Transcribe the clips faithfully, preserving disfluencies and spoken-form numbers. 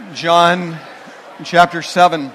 John chapter seven.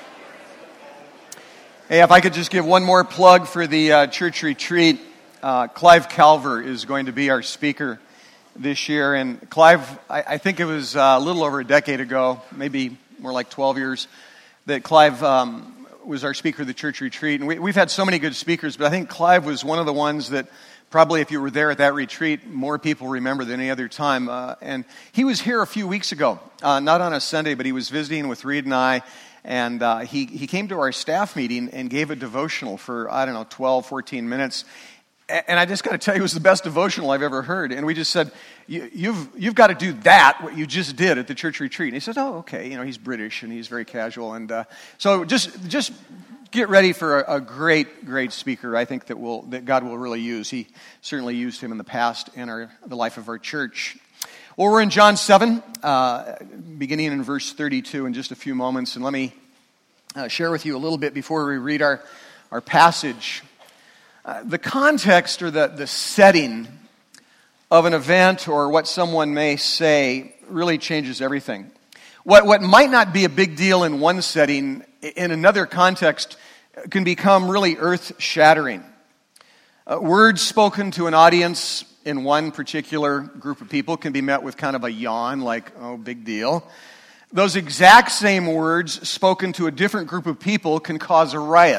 Hey, if I could just give one more plug for the uh, church retreat. Uh, Clive Calver is going to be our speaker this year. And Clive, I, I think it was uh, a little over a decade ago, maybe more like twelve years, that Clive um, was our speaker of the church retreat. And we, we've had so many good speakers, but I think Clive was one of the ones that probably if you were there at that retreat, more people remember than any other time. Uh, and he was here a few weeks ago, uh, not on a Sunday, but he was visiting with Reed and I. And uh, he, he came to our staff meeting and gave a devotional for, I don't know, twelve, fourteen minutes. And I just got to tell you, it was the best devotional I've ever heard. And we just said, you, you've you've got to do that, what you just did at the church retreat. And he said, oh, okay. You know, he's British and he's very casual. And uh, so just just get ready for a, a great, great speaker. I think that will that God will really use. He certainly used him in the past in our the life of our church. Well, we're in John seven, uh, beginning in verse thirty-two in just a few moments. And let me uh, share with you a little bit before we read our, our passage. Uh, the context or the, the setting of an event or what someone may say really changes everything. What, what might not be a big deal in one setting, in another context, can become really earth-shattering. Uh, words spoken to an audience in one particular group of people can be met with kind of a yawn, like, oh, big deal. Those exact same words spoken to a different group of people can cause a riot.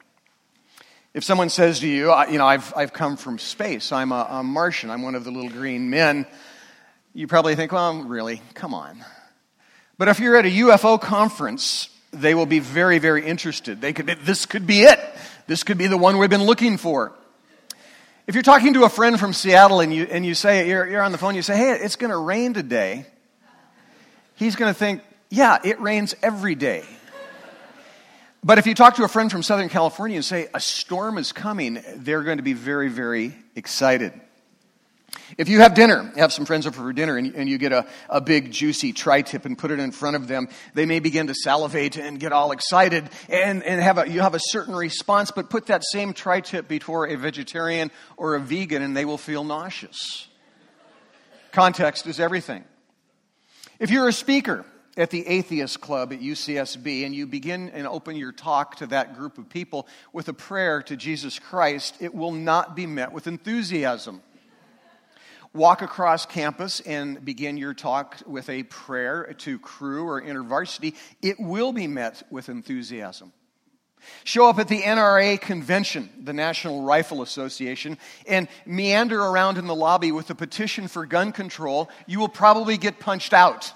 If someone says to you, you know, I've I've come from space, I'm a, a Martian, I'm one of the little green men, you probably think, well, really, come on. But if you're at a U F O conference, they will be very, very interested. They could, this could be it. This could be the one we've been looking for. If you're talking to a friend from Seattle and you and you say, you're, you're on the phone, you say, hey, it's going to rain today, he's going to think, yeah, it rains every day. But if you talk to a friend from Southern California and say, a storm is coming, they're going to be very, very excited. If you have dinner, have some friends over for dinner, and, and you get a, a big, juicy tri-tip and put it in front of them, they may begin to salivate and get all excited, and, and have a, you have a certain response, but put that same tri-tip before a vegetarian or a vegan, and they will feel nauseous. Context is everything. If you're a speaker at the Atheist Club at U C S B, and you begin and open your talk to that group of people with a prayer to Jesus Christ, it will not be met with enthusiasm. Walk across campus and begin your talk with a prayer to crew or InterVarsity, it will be met with enthusiasm. Show up at the N R A convention, the National Rifle Association, and meander around in the lobby with a petition for gun control, you will probably get punched out.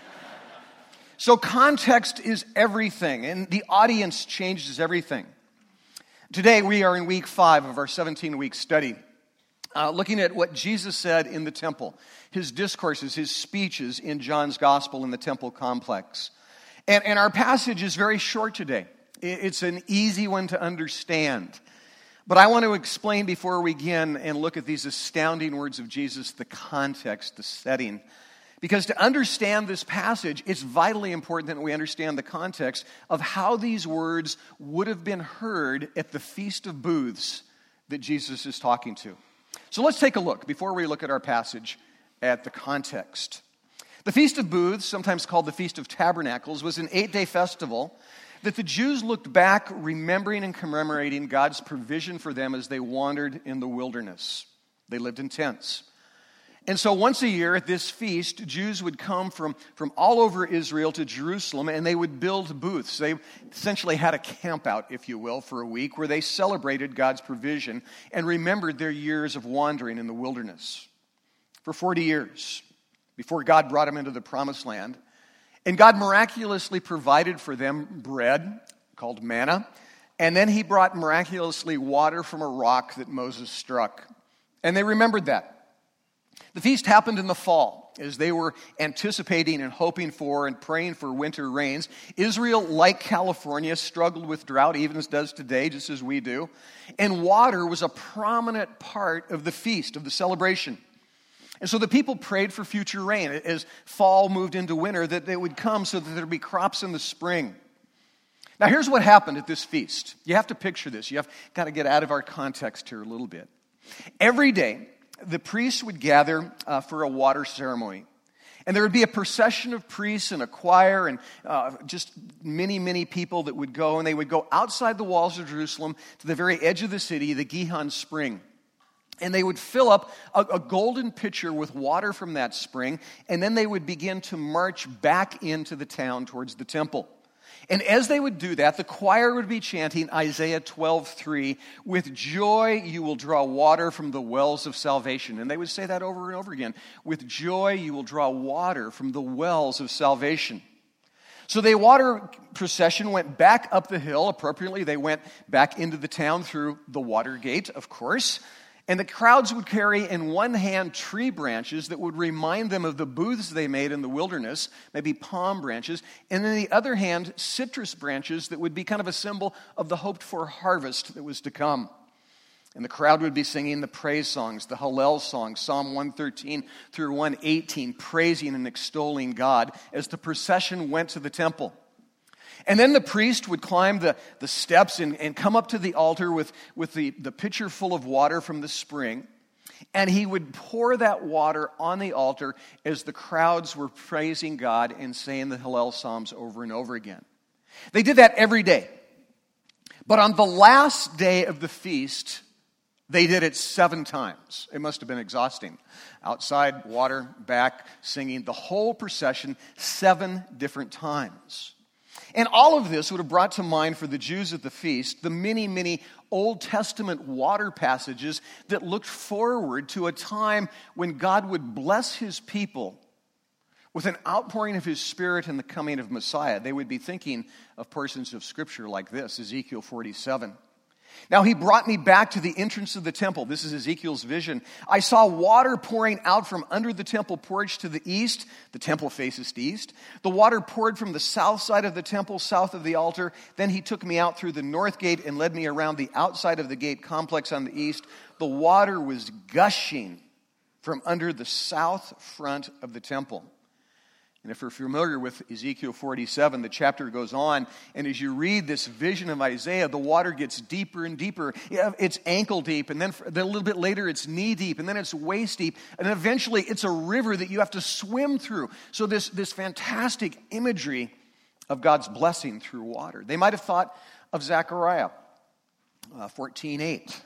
So context is everything, and the audience changes everything. Today we are in week five of our seventeen-week study, uh, looking at what Jesus said in the temple, his discourses, his speeches in John's gospel in the temple complex. And, and our passage is very short today. It's an easy one to understand. But I want to explain before we begin and look at these astounding words of Jesus, the context, the setting. Because to understand this passage, it's vitally important that we understand the context of how these words would have been heard at the Feast of Booths that Jesus is talking to. So let's take a look, before we look at our passage, at the context. The Feast of Booths, sometimes called the Feast of Tabernacles, was an eight-day festival that the Jews looked back, remembering and commemorating God's provision for them as they wandered in the wilderness. They lived in tents. And so once a year at this feast, Jews would come from, from all over Israel to Jerusalem, and they would build booths. They essentially had a camp out, if you will, for a week where they celebrated God's provision and remembered their years of wandering in the wilderness. For forty years, before God brought them into the promised land. And God miraculously provided for them bread, called manna, and then he brought miraculously water from a rock that Moses struck. And they remembered that. The feast happened in the fall as they were anticipating and hoping for and praying for winter rains. Israel, like California, struggled with drought, even as does today, just as we do. And water was a prominent part of the feast, of the celebration. And so the people prayed for future rain as fall moved into winter, that it would come so that there would be crops in the spring. Now here's what happened at this feast. You have to picture this. You have got to get out of our context here a little bit. Every day, the priests would gather uh, for a water ceremony. And there would be a procession of priests and a choir and uh, just many, many people that would go, and they would go outside the walls of Jerusalem to the very edge of the city, the Gihon Spring. And they would fill up a, a golden pitcher with water from that spring, and then they would begin to march back into the town towards the temple. And as they would do that, the choir would be chanting Isaiah twelve three, "With joy you will draw water from the wells of salvation." And they would say that over and over again. "With joy you will draw water from the wells of salvation." So the water procession went back up the hill. Appropriately, they went back into the town through the water gate, of course. And the crowds would carry in one hand tree branches that would remind them of the booths they made in the wilderness, maybe palm branches, and in the other hand, citrus branches that would be kind of a symbol of the hoped-for harvest that was to come. And the crowd would be singing the praise songs, the Hallel songs, Psalm one thirteen through one eighteen, praising and extolling God as the procession went to the temple. And then the priest would climb the, the steps and, and come up to the altar with, with the, the pitcher full of water from the spring. And he would pour that water on the altar as the crowds were praising God and saying the Hallel Psalms over and over again. They did that every day. But on the last day of the feast, they did it seven times. It must have been exhausting. Outside, water, back, singing, the whole procession seven different times. And all of this would have brought to mind for the Jews at the feast the many, many Old Testament water passages that looked forward to a time when God would bless his people with an outpouring of his Spirit and the coming of Messiah. They would be thinking of portions of Scripture like this, Ezekiel forty-seven. "Now he brought me back to the entrance of the temple." This is Ezekiel's vision. "I saw water pouring out from under the temple porch to the east." The temple faces east. "The water poured from the south side of the temple, south of the altar. Then he took me out through the north gate and led me around the outside of the gate complex on the east. The water was gushing from under the south front of the temple." And if you're familiar with Ezekiel forty-seven, the chapter goes on, and as you read this vision of Isaiah, the water gets deeper and deeper. It's ankle deep, and then a little bit later it's knee deep, and then it's waist deep, and eventually it's a river that you have to swim through. So this, this fantastic imagery of God's blessing through water. They might have thought of Zechariah uh, fourteen eight.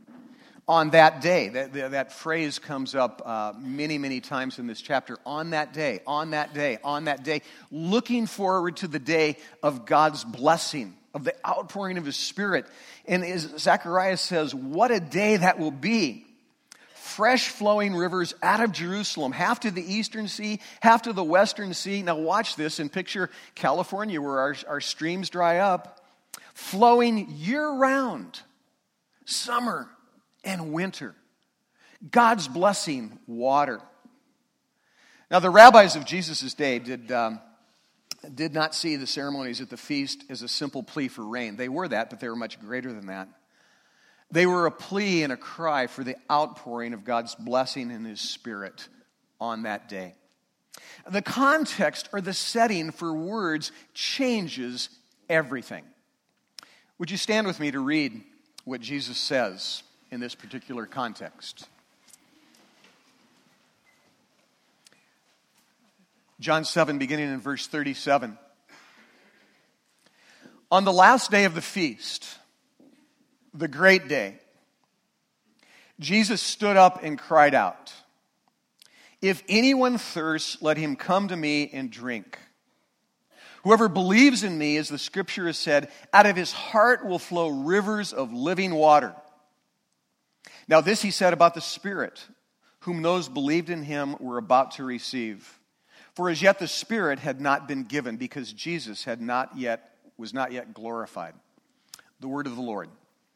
On that day, that, that phrase comes up uh, many, many times in this chapter. On that day, on that day, on that day. Looking forward to the day of God's blessing, of the outpouring of his Spirit. And as Zechariah says, what a day that will be. Fresh flowing rivers out of Jerusalem, half to the eastern sea, half to the western sea. Now watch this and picture California where our, our streams dry up. Flowing year-round, summer and winter. God's blessing, water. Now the rabbis of Jesus' day did, um, did not see the ceremonies at the feast as a simple plea for rain. They were that, but they were much greater than that. They were a plea and a cry for the outpouring of God's blessing and his Spirit on that day. The context or the setting for words changes everything. Would you stand with me to read what Jesus says in this particular context? John seven, beginning in verse thirty-seven. "On the last day of the feast, the great day, Jesus stood up and cried out, 'If anyone thirsts, let him come to me and drink. Whoever believes in me, as the scripture has said, out of his heart will flow rivers of living water.' Now this he said about the Spirit, whom those believed in him were about to receive. For as yet the Spirit had not been given, because Jesus had not yet was not yet glorified." The word of the Lord.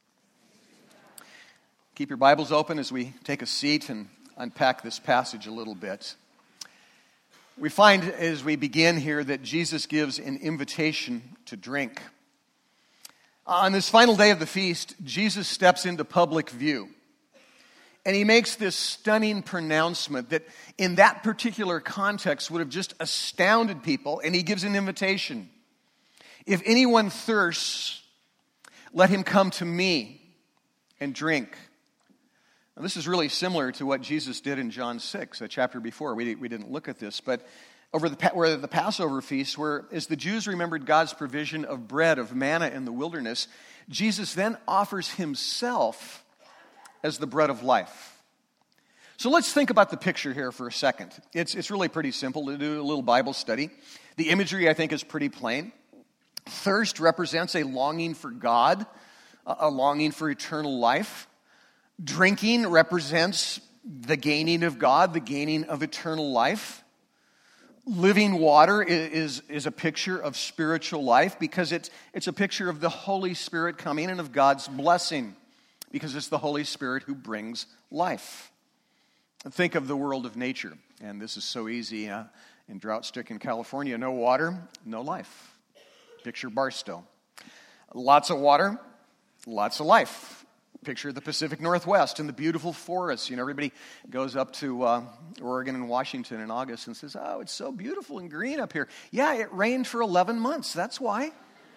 Keep your Bibles open as we take a seat and unpack this passage a little bit. We find as we begin here that Jesus gives an invitation to drink. On this final day of the feast, Jesus steps into public view. And he makes this stunning pronouncement that in that particular context would have just astounded people. And he gives an invitation. "If anyone thirsts, let him come to me and drink." And this is really similar to what Jesus did in John six, a chapter before. We, we didn't look at this, but over the, where the Passover feast, where as the Jews remembered God's provision of bread, of manna in the wilderness, Jesus then offers himself as the bread of life. So let's think about the picture here for a second. It's, it's really pretty simple to do a little Bible study. The imagery, I think, is pretty plain. Thirst represents a longing for God, a longing for eternal life. Drinking represents the gaining of God, the gaining of eternal life. Living water is, is a picture of spiritual life because it's, it's a picture of the Holy Spirit coming and of God's blessing because it's the Holy Spirit who brings life. Think of the world of nature, and this is so easy. Uh, in drought-stricken California, no water, no life. Picture Barstow. Lots of water, lots of life. Picture the Pacific Northwest and the beautiful forests. You know, everybody goes up to uh, Oregon and Washington in August and says, oh, it's so beautiful and green up here. Yeah, it rained for eleven months. That's why.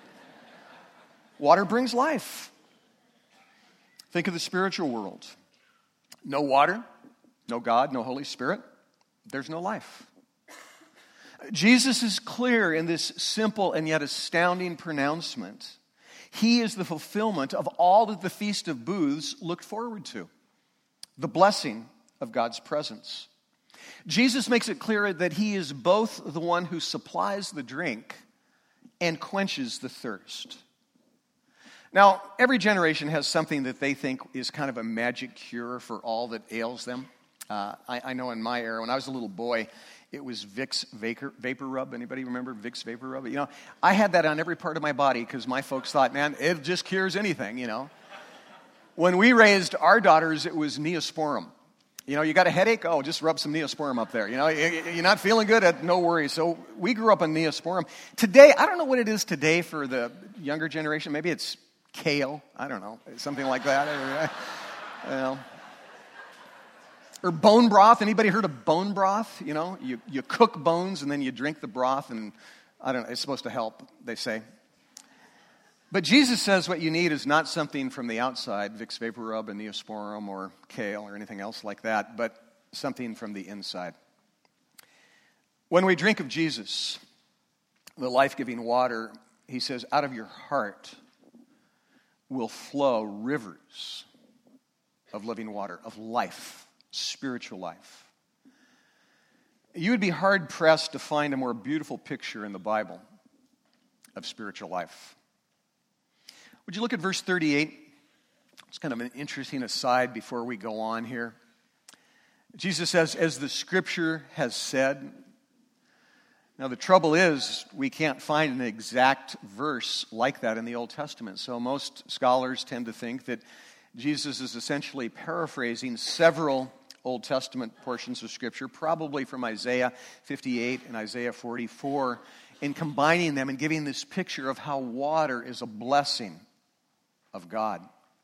Water brings life. Think of the spiritual world. No water, no God, no Holy Spirit. There's no life. Jesus is clear in this simple and yet astounding pronouncement. He is the fulfillment of all that the Feast of Booths looked forward to. The blessing of God's presence. Jesus makes it clear that he is both the one who supplies the drink and quenches the thirst. Now, every generation has something that they think is kind of a magic cure for all that ails them. Uh, I, I know in my era, when I was a little boy, it was Vicks Vapor, Vapor Rub. Anybody remember Vicks Vapor Rub? You know, I had that on every part of my body because my folks thought, man, it just cures anything, you know. When we raised our daughters, it was Neosporin. You know, you got a headache? Oh, just rub some Neosporin up there. You know, you're not feeling good? No worries. So we grew up on Neosporin. Today, I don't know what it is today for the younger generation. Maybe it's kale. I don't know. Something like that. You know. Or bone broth. Anybody heard of bone broth? You know, you, you cook bones and then you drink the broth and, I don't know, it's supposed to help, they say. But Jesus says what you need is not something from the outside, Vicks Vapor Rub and Neosporin or kale or anything else like that, but something from the inside. When we drink of Jesus, the life-giving water, he says, out of your heart will flow rivers of living water, of life. Spiritual life. You would be hard-pressed to find a more beautiful picture in the Bible of spiritual life. Would you look at verse thirty-eight? It's kind of an interesting aside before we go on here. Jesus says, as the Scripture has said. Now, the trouble is, we can't find an exact verse like that in the Old Testament. So most scholars tend to think that Jesus is essentially paraphrasing several Old Testament portions of Scripture, probably from Isaiah fifty-eight and Isaiah forty-four, and combining them and giving this picture of how water is a blessing of God.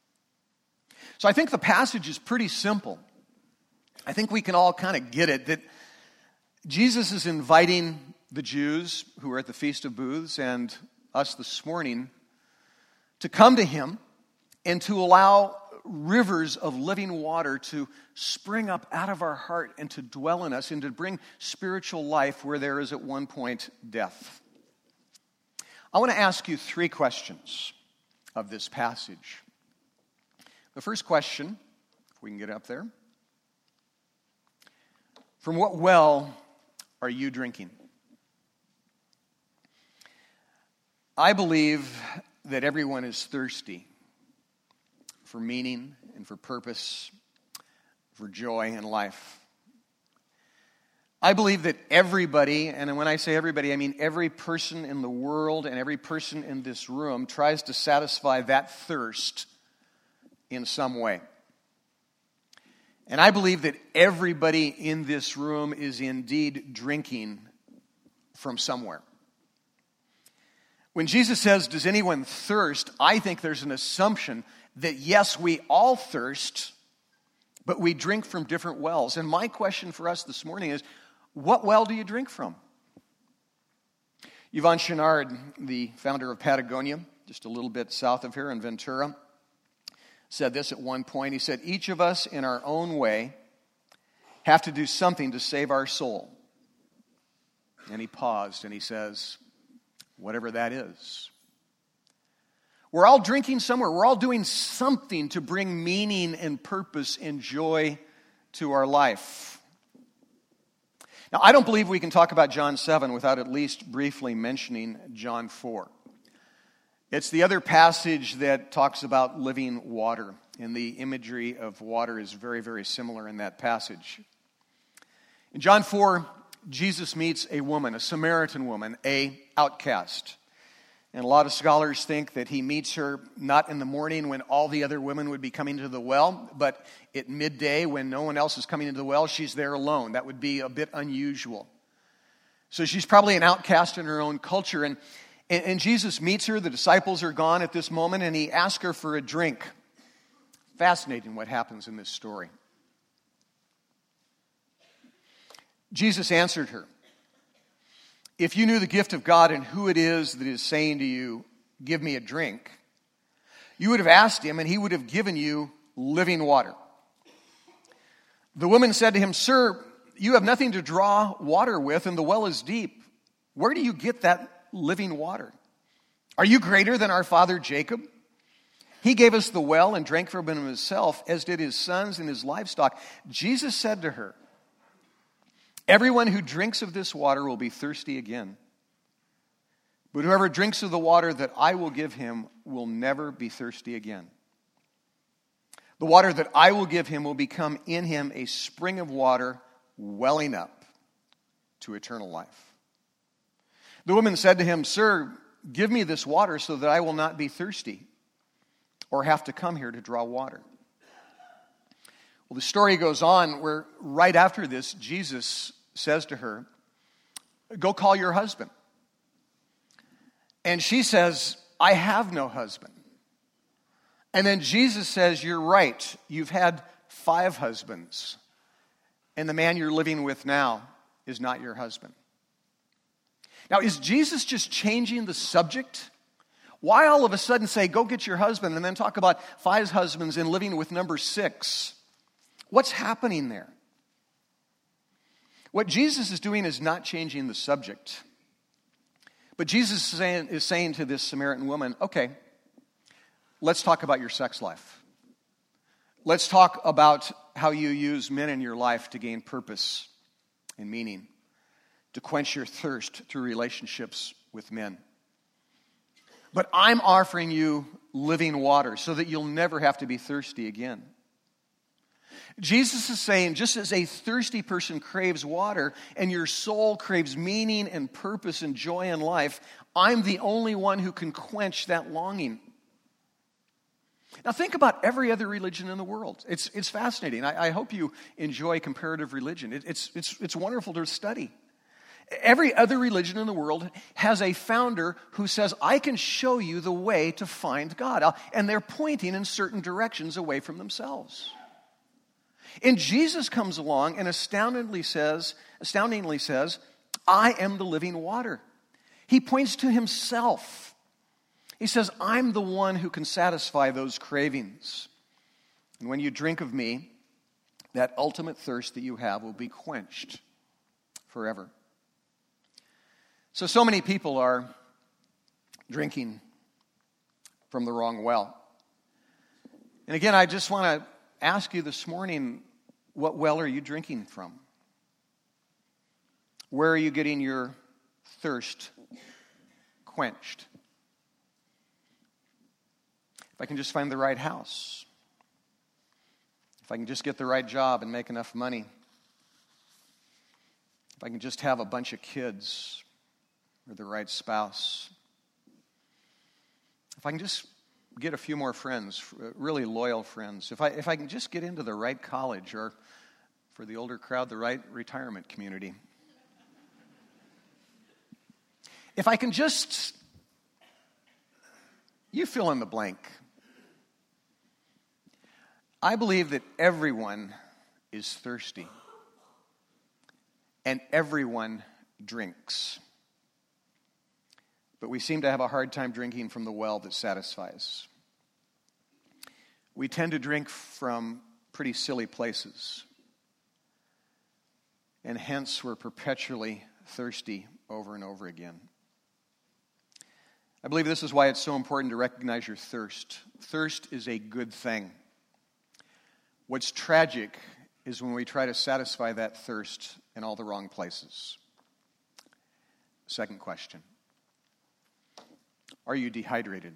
So I think the passage is pretty simple. I think we can all kind of get it, that Jesus is inviting the Jews who are at the Feast of Booths and us this morning to come to him and to allow rivers of living water to spring up out of our heart and to dwell in us and to bring spiritual life where there is at one point death. I want to ask you three questions of this passage. The first question, if we can get up there. From what well are you drinking? I believe that everyone is thirsty for meaning and for purpose, for joy in life. I believe that everybody, and when I say everybody, I mean every person in the world and every person in this room tries to satisfy that thirst in some way. And I believe that everybody in this room is indeed drinking from somewhere. When Jesus says, does anyone thirst? I think there's an assumption that yes, we all thirst, but we drink from different wells. And my question for us this morning is, what well do you drink from? Yvon Chouinard, the founder of Patagonia, just a little bit south of here in Ventura, said this at one point. He said, each of us in our own way have to do something to save our soul. And he paused and he says, whatever that is. We're all drinking somewhere. We're all doing something to bring meaning and purpose and joy to our life. Now, I don't believe we can talk about John seven without at least briefly mentioning John four. It's the other passage that talks about living water, and the imagery of water is very, very similar in that passage. In John four, Jesus meets a woman, a Samaritan woman, a outcast. And a lot of scholars think that he meets her not in the morning when all the other women would be coming to the well, but at midday when no one else is coming to the well, she's there alone. That would be a bit unusual. So she's probably an outcast in her own culture. And, and, and Jesus meets her. The disciples are gone at this moment, and he asks her for a drink. Fascinating what happens in this story. Jesus answered her, if you knew the gift of God and who it is that is saying to you, give me a drink, you would have asked him and he would have given you living water. The woman said to him, sir, you have nothing to draw water with and the well is deep. Where do you get that living water? Are you greater than our father Jacob? He gave us the well and drank from it himself, as did his sons and his livestock. Jesus said to her, everyone who drinks of this water will be thirsty again. But whoever drinks of the water that I will give him will never be thirsty again. The water that I will give him will become in him a spring of water welling up to eternal life. The woman said to him, sir, give me this water so that I will not be thirsty or have to come here to draw water. Well, the story goes on where right after this, Jesus says to her, go call your husband. And she says, I have no husband. And then Jesus says, you're right. You've had five husbands. And the man you're living with now is not your husband. Now, is Jesus just changing the subject? Why all of a sudden say, go get your husband, and then talk about five husbands and living with number six? What's happening there? What Jesus is doing is not changing the subject. But Jesus is saying, is saying to this Samaritan woman, okay, let's talk about your sex life. Let's talk about how you use men in your life to gain purpose and meaning, to quench your thirst through relationships with men. But I'm offering you living water so that you'll never have to be thirsty again. Jesus is saying, just as a thirsty person craves water and your soul craves meaning and purpose and joy in life, I'm the only one who can quench that longing. Now think about every other religion in the world. It's, it's fascinating. I, I hope you enjoy comparative religion. It, it's, it's, it's wonderful to study. Every other religion in the world has a founder who says, I can show you the way to find God. And they're pointing in certain directions away from themselves. And Jesus comes along and astoundingly says, astoundingly says, I am the living water. He points to himself. He says, I'm the one who can satisfy those cravings. And when you drink of me, that ultimate thirst that you have will be quenched forever. So, so many people are drinking from the wrong well. And again, I just want to ask you this morning, what well are you drinking from? Where are you getting your thirst quenched? If I can just find the right house, if I can just get the right job and make enough money, if I can just have a bunch of kids or the right spouse, if I can just get a few more friends, really loyal friends, if I if I can just get into the right college, or for the older crowd, the right retirement community. If I can just, you fill in the blank. I believe that everyone is thirsty and everyone drinks. But we seem to have a hard time drinking from the well that satisfies. we tend to drink from pretty silly places. And hence we're perpetually thirsty over and over again. I believe this is why it's so important to recognize your thirst. Thirst is a good thing. What's tragic is when we try to satisfy that thirst in all the wrong places. Second question. Are you dehydrated?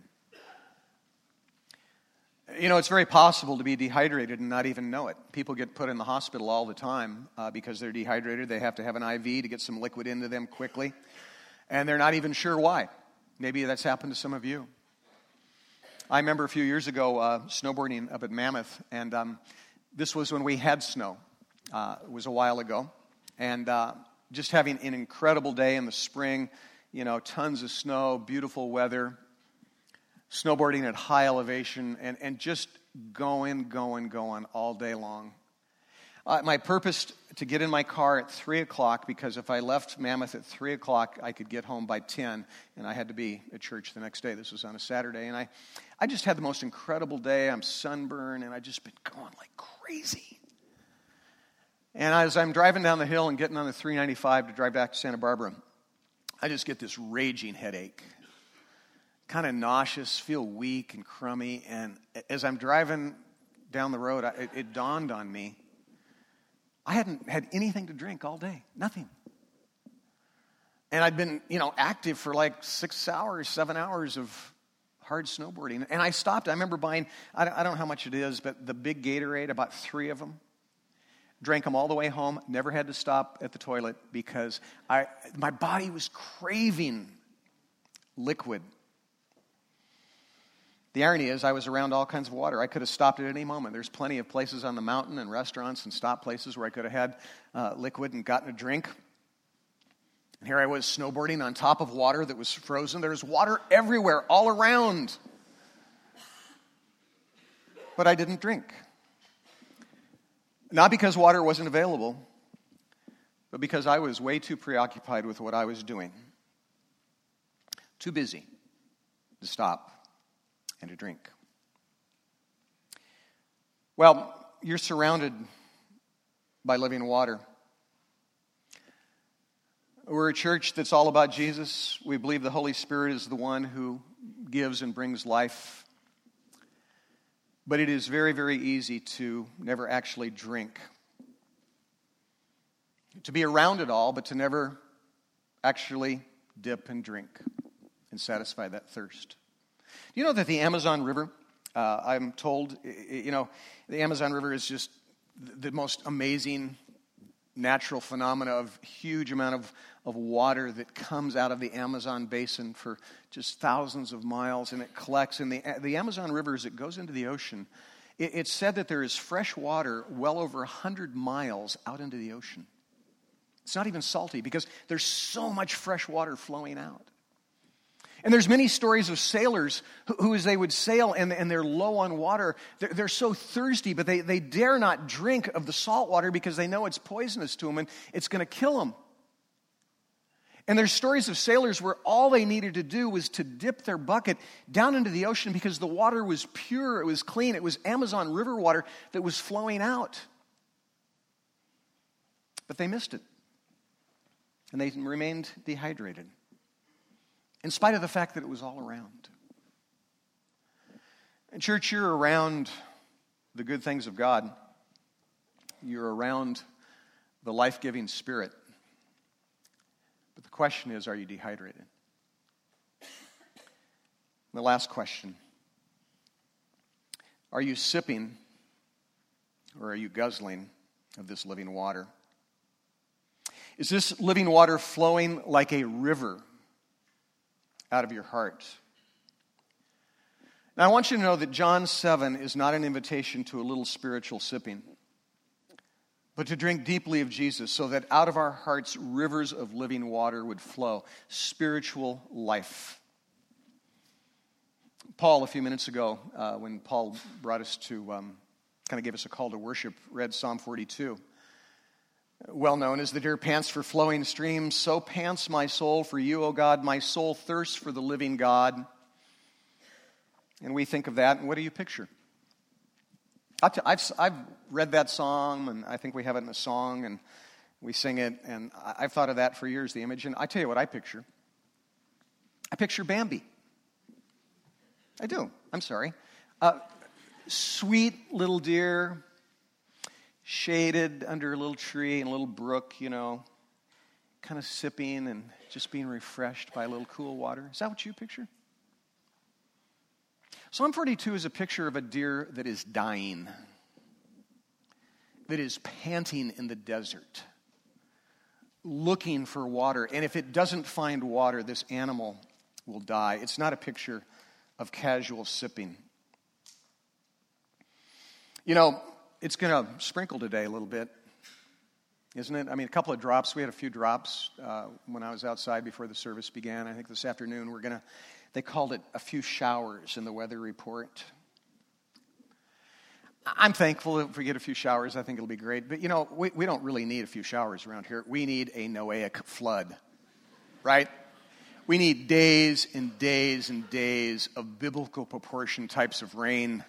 You know, it's very possible to be dehydrated and not even know it. People get put in the hospital all the time uh, because they're dehydrated. They have to have an I V to get some liquid into them quickly. And they're not even sure why. Maybe that's happened to some of you. I remember a few years ago uh, snowboarding up at Mammoth. And um, this was when we had snow. Uh, it was a while ago. And uh, just having an incredible day in the spring. You know, tons of snow, beautiful weather. Snowboarding at high elevation, and, and just going, going, going all day long. Uh, my purpose to get in my car at three o'clock, because if I left Mammoth at three o'clock, I could get home by ten, and I had to be at church the next day. This was on a Saturday, and I, I just had the most incredible day. I'm sunburned, and I've just been going like crazy. And as I'm driving down the hill and getting on the three ninety-five to drive back to Santa Barbara, I just get this raging headache. Kind of nauseous, feel weak and crummy, and as I'm driving down the road, I, it, it dawned on me, I hadn't had anything to drink all day, nothing. And I'd been, you know, active for like six hours, seven hours of hard snowboarding, and I stopped. I remember buying, I don't, I don't know how much it is, but the big Gatorade, about three of them. Drank them all the way home, never had to stop at the toilet because I my body was craving liquid. The irony is I was around all kinds of water. I could have stopped at any moment. There's plenty of places on the mountain and restaurants and stop places where I could have had uh, liquid and gotten a drink. And here I was snowboarding on top of water that was frozen. There's water everywhere, all around. But I didn't drink. Not because water wasn't available, but because I was way too preoccupied with what I was doing. Too busy to stop and to drink. Well, you're surrounded by living water. We're a church that's all about Jesus. We believe the Holy Spirit is the one who gives and brings life. But it is very, very easy to never actually drink. To be around it all, but to never actually dip and drink and satisfy that thirst. Do you know that the Amazon River, uh, I'm told, you know, the Amazon River is just the most amazing natural phenomena of huge amount of, of water that comes out of the Amazon basin for just thousands of miles, and it collects in the, the Amazon River as it goes into the ocean. It, it's said that there is fresh water well over one hundred miles out into the ocean. It's not even salty because there's so much fresh water flowing out. And there's many stories of sailors who, who as they would sail and, and they're low on water, they're, they're so thirsty, but they, they dare not drink of the salt water because they know it's poisonous to them and it's going to kill them. And there's stories of sailors where all they needed to do was to dip their bucket down into the ocean because the water was pure, it was clean, it was Amazon River water that was flowing out. But they missed it. And they remained dehydrated. In spite of the fact that it was all around. And church, you're around the good things of God. You're around the life-giving Spirit. But the question is, are you dehydrated? And the last question, are you sipping or are you guzzling of this living water? Is this living water flowing like a river out of your heart? Now, I want you to know that John seven is not an invitation to a little spiritual sipping, but to drink deeply of Jesus so that out of our hearts rivers of living water would flow, spiritual life. Paul, a few minutes ago, uh, when Paul brought us to, um, kind of gave us a call to worship, read Psalm forty-two. Well known as the deer pants for flowing streams, so pants my soul for you, O God. My soul thirsts for the living God. And we think of that, and what do you picture? I'll t- I've, I've read that song, and I think we have it in a song, and we sing it, and I've thought of that for years, the image. And I tell you what I picture. I picture Bambi. I do. I'm sorry. Uh, sweet little deer, shaded under a little tree and a little brook, you know, kind of sipping and just being refreshed by a little cool water. Is that what you picture? Psalm forty-two is a picture of a deer that is dying, that is panting in the desert, looking for water. And if it doesn't find water, this animal will die. It's not a picture of casual sipping. You know, it's going to sprinkle today a little bit, isn't it? I mean, a couple of drops. We had a few drops uh, when I was outside before the service began. I think this afternoon we're going to, they called it a few showers in the weather report. I'm thankful if we get a few showers. I think it'll be great. But, you know, we, we don't really need a few showers around here. We need a Noahic flood, right? We need days and days and days of biblical proportion types of rain.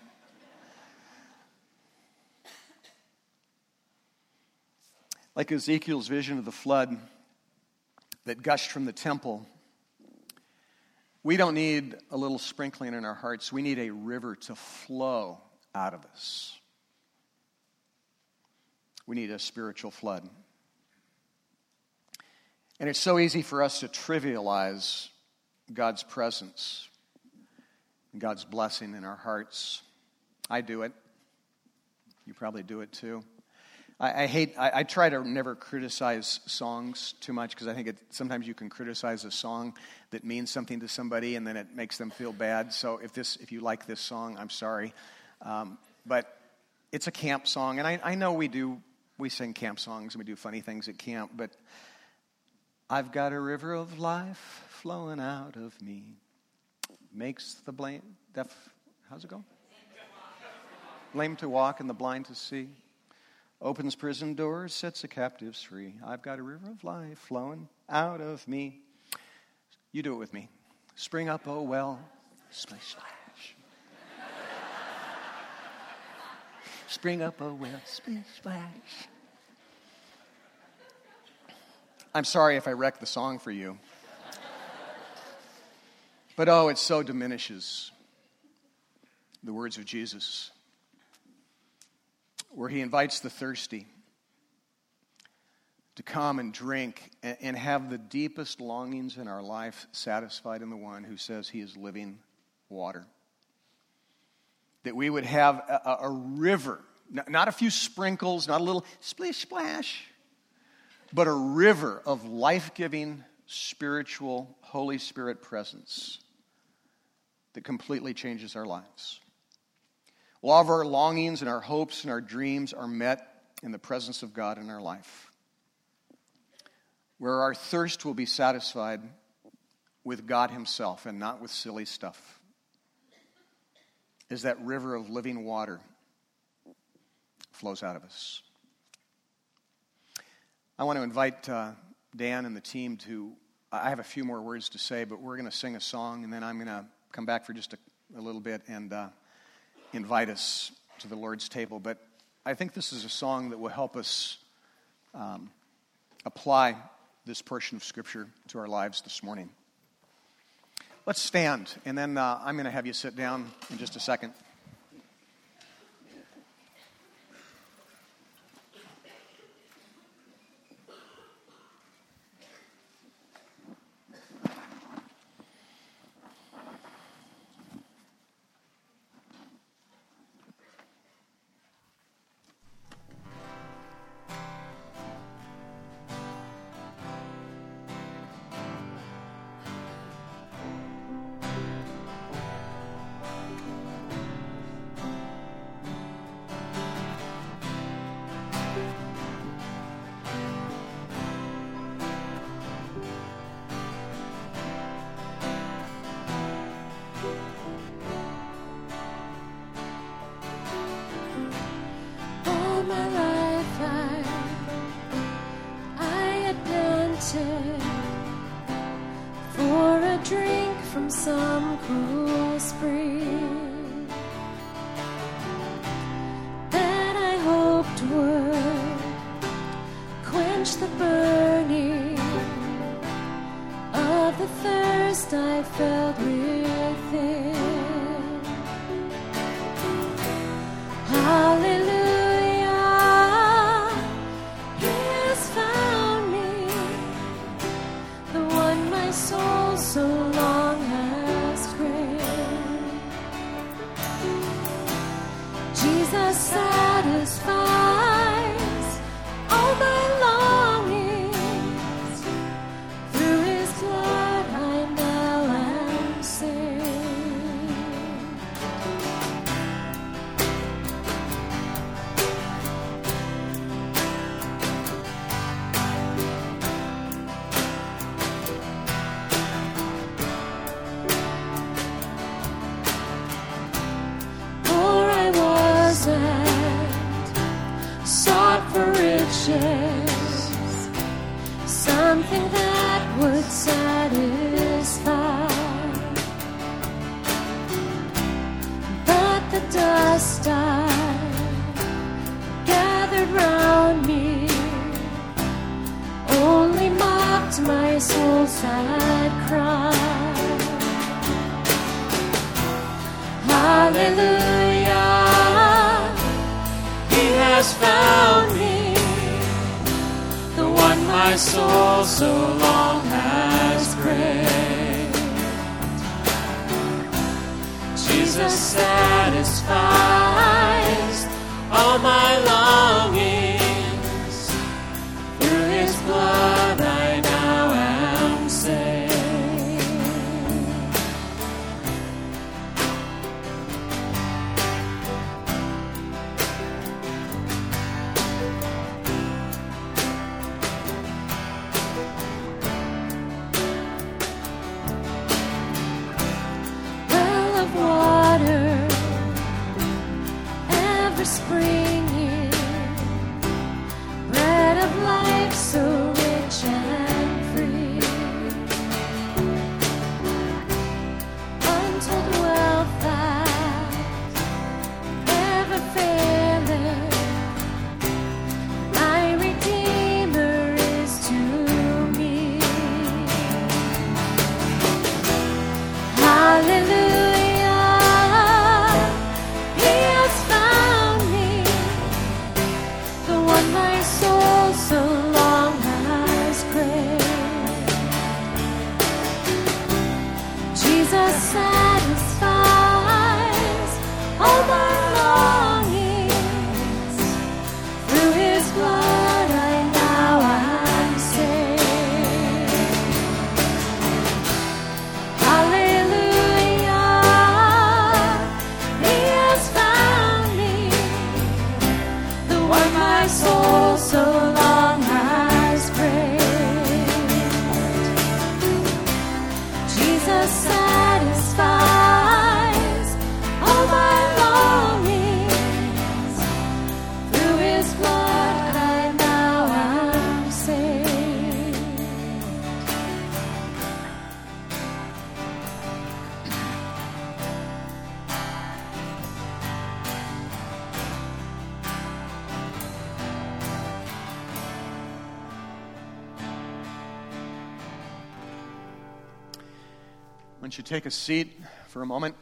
Like Ezekiel's vision of the flood that gushed from the temple, we don't need a little sprinkling in our hearts. We need a river to flow out of us. We need a spiritual flood. And it's so easy for us to trivialize God's presence, God's blessing in our hearts. I do it. You probably do it too. I, I hate, I, I try to never criticize songs too much because I think it, sometimes you can criticize a song that means something to somebody and then it makes them feel bad. So if this, if you like this song, I'm sorry. Um, but it's a camp song, and I, I know we do, we sing camp songs and we do funny things at camp, but I've got a river of life flowing out of me, makes the blind, deaf, how's it go? Lame to walk and the blind to see, opens prison doors, sets the captives free. I've got a river of life flowing out of me. You do it with me. Spring up, oh well, splish splash. Spring up, oh well, splish splash. I'm sorry if I wrecked the song for you. But oh, it so diminishes the words of Jesus, where he invites the thirsty to come and drink and have the deepest longings in our life satisfied in the one who says he is living water. That we would have a, a river, not a few sprinkles, not a little splish splash, but a river of life-giving, spiritual, Holy Spirit presence that completely changes our lives. All of our longings and our hopes and our dreams are met in the presence of God in our life, where our thirst will be satisfied with God himself and not with silly stuff, as that river of living water flows out of us. I want to invite uh, Dan and the team to, I have a few more words to say, but we're going to sing a song, and then I'm going to come back for just a, a little bit and uh, invite us to the Lord's table. But I think this is a song that will help us um, apply this portion of Scripture to our lives this morning. Let's stand, and then uh, I'm going to have you sit down in just a second. Some cool spring, the burning of the thirst I felt within. Hallelujah, He has found me, the one my soul so long has craved. Jesus satisfies all my longings. Through His blood I now am saved. For I wasn't sought for riches, something that would satisfy, but the dust I gathered round me only mocked my soul's sad cry. Hallelujah, He has found me, the one my soul so long has craved. Jesus satisfies all my longings. Through His blood I now am saved. Well of water, ever springing, bread of life so rich and free, untold wealth that never faileth, my Redeemer is to me. Hallelujah, He has found me, the one my soul so long has craved. Jesus satisfies all my longings. Through His blood I now am saved. Hallelujah, He has found me, the one my soul so long has craved. Jesus satisfies all my longings. Through His blood I now am saved. Why don't you take a seat for a moment?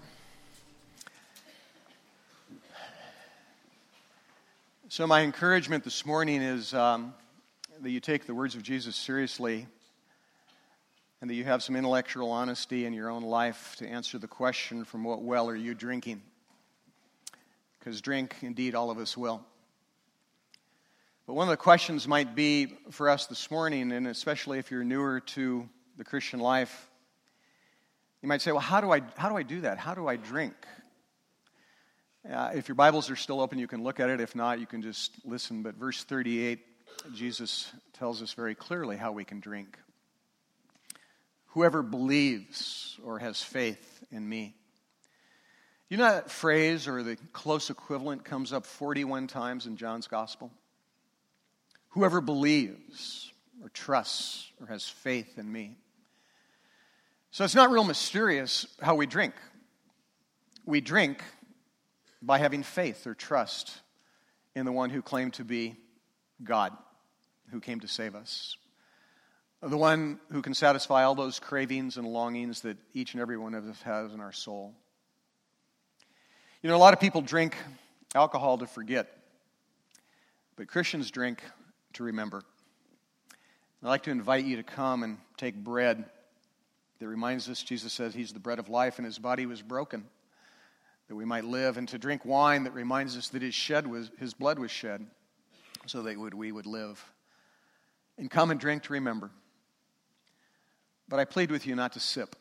So my encouragement this morning is um, that you take the words of Jesus seriously and that you have some intellectual honesty in your own life to answer the question, from what well are you drinking? Because drink, indeed, all of us will. But one of the questions might be for us this morning, and especially if you're newer to the Christian life, you might say, well, how do I how do I do that? How do I drink? Uh, if your Bibles are still open, you can look at it. If not, you can just listen. But verse thirty-eight, Jesus tells us very clearly how we can drink. Whoever believes or has faith in me. You know that phrase, or the close equivalent, comes up forty-one times in John's Gospel? Whoever believes or trusts or has faith in me. So it's not real mysterious how we drink. We drink by having faith or trust in the one who claimed to be God, who came to save us. The one who can satisfy all those cravings and longings that each and every one of us has in our soul. You know, a lot of people drink alcohol to forget, but Christians drink to remember. I'd like to invite you to come and take bread that reminds us, Jesus says he's the bread of life and his body was broken that we might live, and to drink wine that reminds us that his shed was his blood was shed so that we would live. And come and drink to remember. But I plead with you not to sip.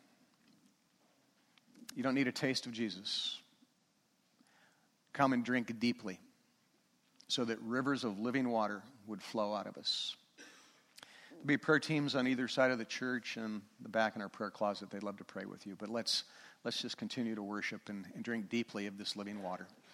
You don't need a taste of Jesus. Come and drink deeply so that rivers of living water would flow out of us. There'll be prayer teams on either side of the church and the back in our prayer closet. They'd love to pray with you. But let's let's just continue to worship and, and drink deeply of this living water.